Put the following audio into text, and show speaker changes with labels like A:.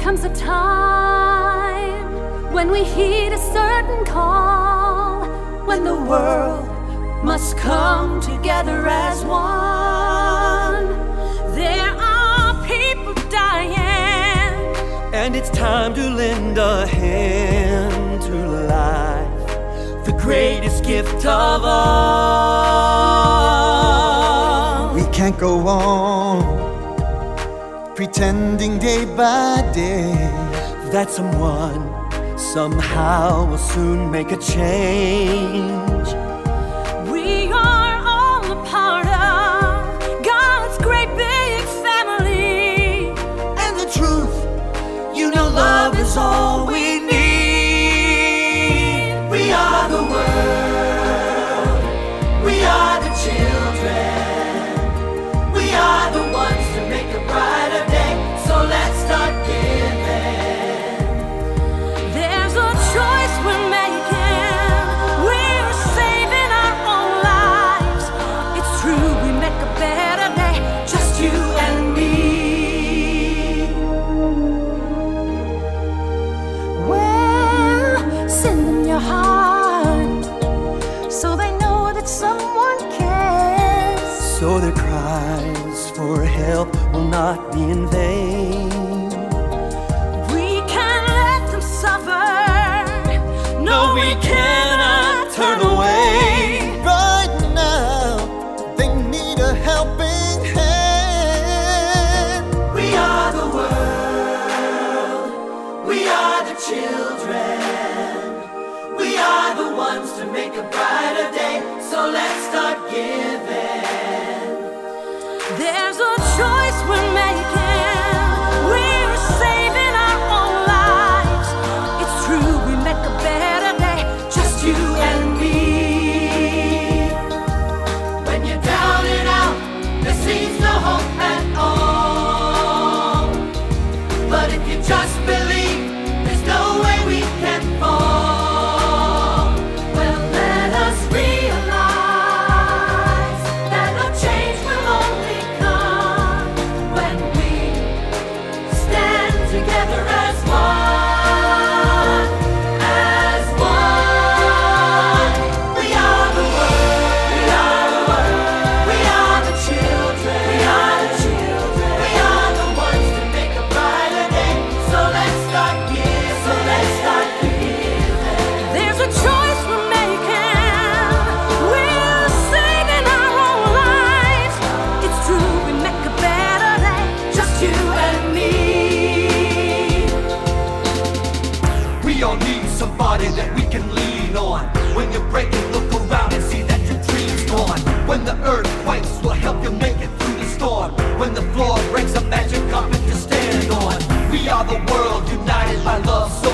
A: comes a time when we heed a certain call, when the world must come together as one. There are people dying,
B: and it's time to lend a hand to life, the greatest gift of all.
C: We can't go on pretending day by day
B: that someone somehow will soon make a change.
A: We are all a part of God's great big family,
B: And the truth, you know, love is all we need. We are the world, we are the children, we are the ones to make a brighter day, so let's start giving.
A: there's a choice we're making. We're saving our own lives. It's true, we make a better day, just you and me. Well, send them your heart so they know that someone cares.
B: So their cries for help will not be in vain.
A: We can't let them suffer. No, we cannot turn away.
C: right now. They need a helping hand.
B: We are the world, we are the children, we are the ones to make a brighter day, so let's start giving.
A: There's a choice we're making. We're saving our own lives. It's true, we make a better day, just you and me.
B: When you're down and out, there seems no hope at all. But if you just believe, there's no way we can fall.
A: Well, let us realize that a change will only come when we stand together as one. As one.
B: We are the world, we are the world, we are the children, we are the children, we are the ones to make a brighter day, so let's start giving, so let's start giving.
A: There's a choice we're making. We're saving our own lives. It's true, we make a better day, just you and me.
B: We all need somebody that we can lean on. When you're breaking, look around and see that your dream's gone. When the earth quakes, we'll help you make it through the storm. When the floor breaks, a magic carpet to stand on. We are the world, united by love, so